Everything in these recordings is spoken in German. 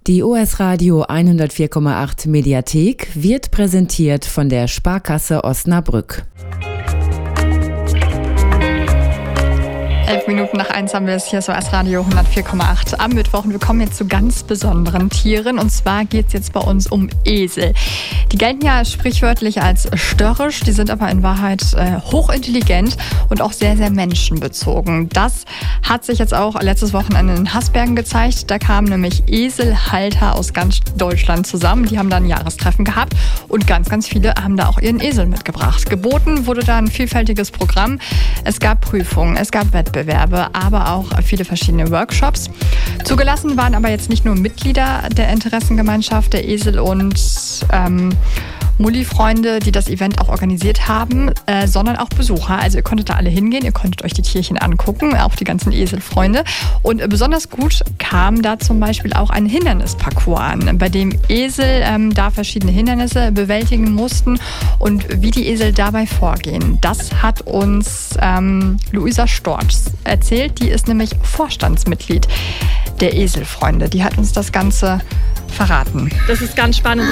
Die OS Radio 104,8 Mediathek wird präsentiert von der Sparkasse Osnabrück. 11 Minuten nach 1 haben wir es hier, so OS Radio 104,8 am Mittwoch. Und wir kommen jetzt zu ganz besonderen Tieren. Und zwar geht es jetzt bei uns um Esel. Die gelten ja sprichwörtlich als störrisch. Die sind aber in Wahrheit hochintelligent und auch sehr, sehr menschenbezogen. Das hat sich jetzt auch letztes Wochenende in Hasbergen gezeigt. Da kamen nämlich Eselhalter aus ganz Deutschland zusammen. Die haben da ein Jahrestreffen gehabt und ganz, ganz viele haben da auch ihren Esel mitgebracht. Geboten wurde da ein vielfältiges Programm. Es gab Prüfungen, es gab Wettbewerbe, aber auch viele verschiedene Workshops. Zugelassen waren aber jetzt nicht nur Mitglieder der Interessengemeinschaft der Esel und Mulli-Freunde, die das Event auch organisiert haben, sondern auch Besucher. Also ihr konntet da alle hingehen, ihr konntet euch die Tierchen angucken, auch die ganzen Eselfreunde. Und besonders gut kam da zum Beispiel auch ein Hindernisparcours an, bei dem Esel da verschiedene Hindernisse bewältigen mussten und wie die Esel dabei vorgehen. Das hat uns Luisa Storch erzählt. Die ist nämlich Vorstandsmitglied der Eselfreunde. Die hat uns das Ganze verraten. Das ist ganz spannend.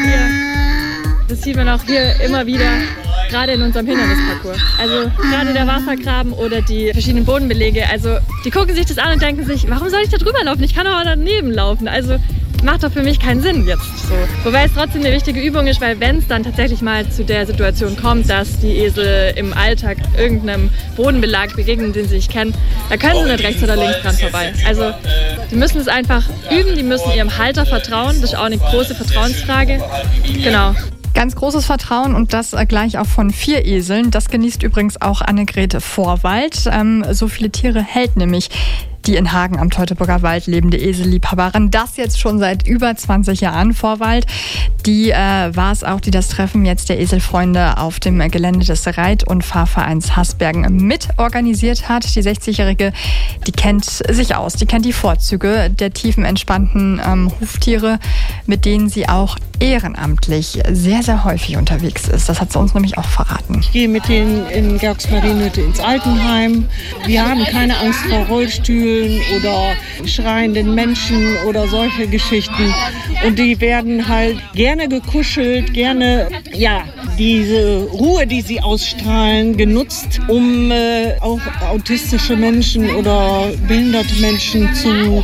Das sieht man auch hier immer wieder, gerade in unserem Hindernisparcours. Also gerade der Wassergraben oder die verschiedenen Bodenbelege. Also die gucken sich das an und denken sich, warum soll ich da drüber laufen? Ich kann doch daneben laufen. Also macht doch für mich keinen Sinn jetzt so. Wobei es trotzdem eine wichtige Übung ist, weil wenn es dann tatsächlich mal zu der Situation kommt, dass die Esel im Alltag irgendeinem Bodenbelag begegnen, den sie nicht kennen, da können sie nicht rechts oder links dran vorbei. Also die müssen es einfach üben, die müssen ihrem Halter vertrauen. Das ist auch eine große Vertrauensfrage. Genau. Ganz großes Vertrauen und das gleich auch von 4 Eseln. Das genießt übrigens auch Annegret Vorwald. So viele Tiere hält nämlich die in Hagen am Teutoburger Wald lebende Eselliebhaberin. Das jetzt schon seit über 20 Jahren. Vorwald, die war es auch, die das Treffen jetzt der Eselfreunde auf dem Gelände des Reit- und Fahrvereins Hasbergen mit organisiert hat. Die 60-Jährige, die kennt sich aus. Die kennt die Vorzüge der tiefen, entspannten Huftiere, mit denen sie auch ehrenamtlich sehr, sehr häufig unterwegs ist. Das hat sie uns nämlich auch verraten. Ich gehe mit denen in Georgsmarienhütte ins Altenheim. Wir haben keine Angst vor Rollstühlen oder schreienden Menschen oder solche Geschichten. Und die werden halt gerne gekuschelt, gerne, ja, diese Ruhe, die sie ausstrahlen, genutzt, um auch autistische Menschen oder behinderte Menschen zu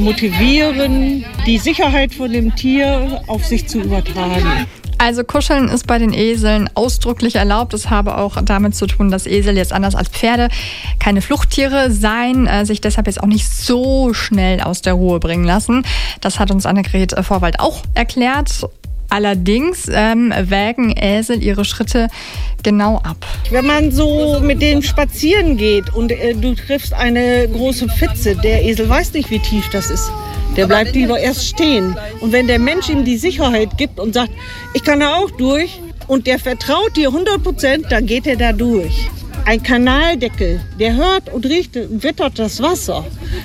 motivieren, die Sicherheit von dem Tier auf sich zu übertragen. Also Kuscheln ist bei den Eseln ausdrücklich erlaubt. Das habe auch damit zu tun, dass Esel jetzt anders als Pferde keine Fluchttiere seien, sich deshalb jetzt auch nicht so schnell aus der Ruhe bringen lassen. Das hat uns Annegret Vorwald auch erklärt. Allerdings wägen Esel ihre Schritte genau ab. Wenn man so mit denen spazieren geht und du triffst eine große Pfütze, der Esel weiß nicht, wie tief das ist. Der bleibt lieber erst stehen. Und wenn der Mensch ihm die Sicherheit gibt und sagt, ich kann da auch durch, und der vertraut dir 100%, dann geht er da durch. Ein Kanaldeckel, der hört und riecht und wittert das Wasser.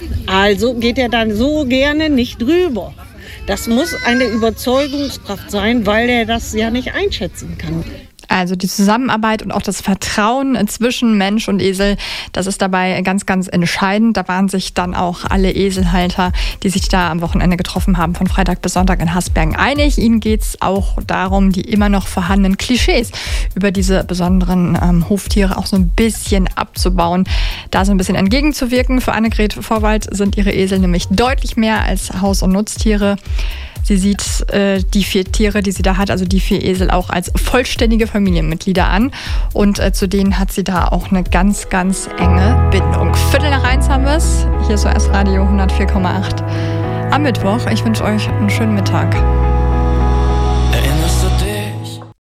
Also geht er dann so gerne nicht drüber. Das muss eine Überzeugungskraft sein, weil er das ja nicht einschätzen kann. Also die Zusammenarbeit und auch das Vertrauen zwischen Mensch und Esel, das ist dabei ganz, ganz entscheidend. Da waren sich dann auch alle Eselhalter, die sich da am Wochenende getroffen haben, von Freitag bis Sonntag in Hasbergen einig. Ihnen geht es auch darum, die immer noch vorhandenen Klischees über diese besonderen Huftiere auch so ein bisschen abzubauen, da so ein bisschen entgegenzuwirken. Für Annegret Vorwald sind ihre Esel nämlich deutlich mehr als Haus- und Nutztiere. Sie sieht die 4 Tiere, die sie da hat, also die 4 Esel, auch als vollständige Familienmitglieder an. Und zu denen hat sie da auch eine ganz, ganz enge Bindung. 1:15 haben wir es. Hier ist OS Radio 104,8 am Mittwoch. Ich wünsche euch einen schönen Mittag.